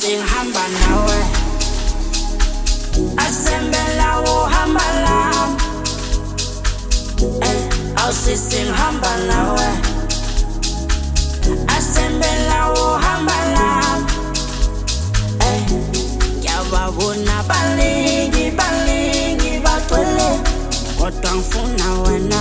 hamba nawe, asembela wo hamba lam, awusisi hamba nawe, asembela wo hamba lam, ngiyababona baningi bagcwele kodwa ngifuna wena.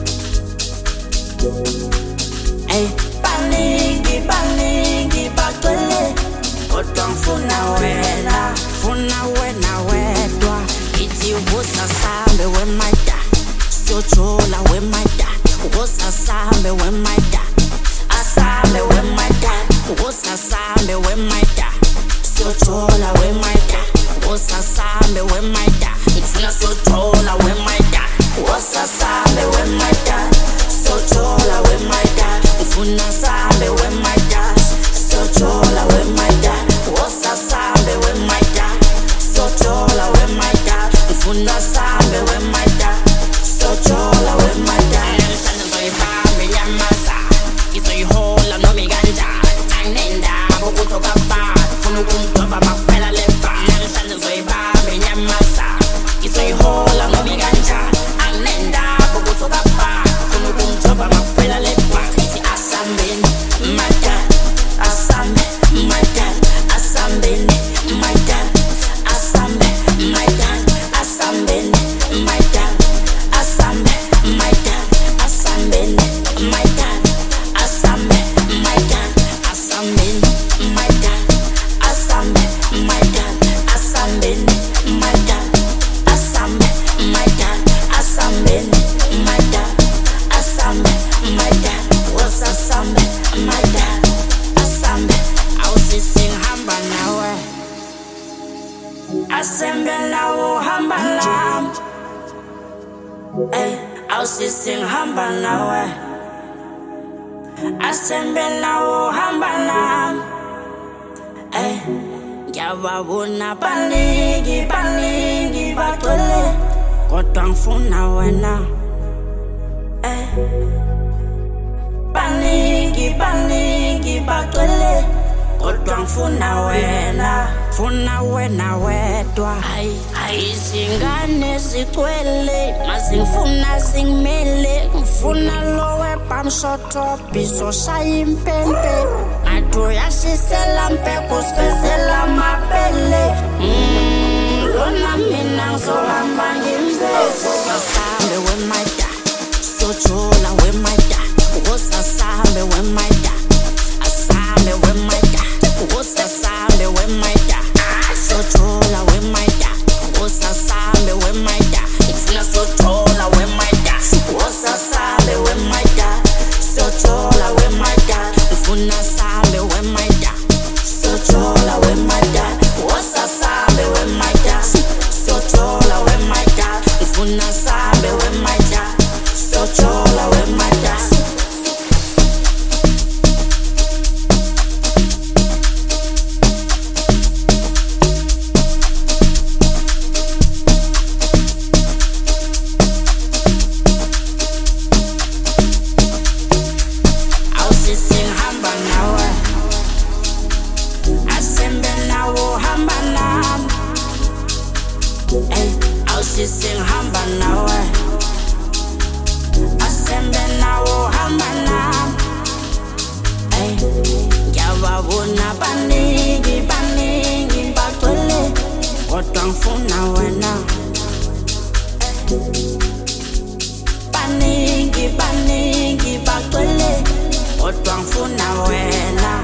Baningi bagcwele kodwa ngifuna wena, funa wena wedwa. Ithi ubusasambe wemada, siyojola wemada, ubusasambe wemada, asambe wemada, ubusasambe wemada, siyojola wemada, ubusasambe wemada, ngifuna siyojola wemada, ubusasambe wemada, siyojola wemada, ngifuna sambe wemada, siyojola wemada, ubusasambe wemada, siyojola wemada, ngifuna sambe wemada, siyojola wemada. Namhlanje ngizoyibamba inyamasa, ngizoyihola noma ikanjani, anginendaba ukuthi okabani ufuna ukumdoba makuphela lefa. Namhlanje ngizoyibamba inyamasa, ngizoyihola noma ikanjani, anginendaba ukuthi okabani ufuna ukumdoba makuphela lefa. Ithi asambeni my dad, asambe my dad, asambeni my dad, asambe my dad, asambeni my dad, asambe my dad, asambeni my dad, asambe my dad, asambeni my dad, asambe my dad, asambeni my dad, asambe my dad, asambeni my dad, asambe my dad, was asambe my dad, asambe awusisi hamba nawe, asembela wo hamba lam, awusisi hamba nawe, asembela wo hamba lam, ngiyababona baningi bagcwele kodwa ngifuna wena. Baningi bagcwele kodwa ngifuna wena, funa wena wedwa. Izingane zigcwele mazingifuna zingimele, ngifuna lo webhamshoto bizoshaya impempe, ngathi uyashisela mpeko sifezela mabele. Lona mina ngizohamba ngimbethe, asambe wemada, siyojola wemada, ubusasambe wemada, asambe wemada, ubusasambe wemada, siyojola wemada, ubusasambe wemada, ngifuna siyojola wemada, ubusasambe wemada, siyojola wemada, ngifuna sambe wemada, siyojola wemada, ubusasambe wemada, siyojola wemada, ngifuna sambe wemada, siyojola wemada. Awusisi hamba nawe, asembela wo hamba lam, awusisi hamba nawe, asembela wo hamba lam, ngiyababona baningi bagcwele kodwa ngifuna wena. Baningi bagcwele kodwa ngifuna wena.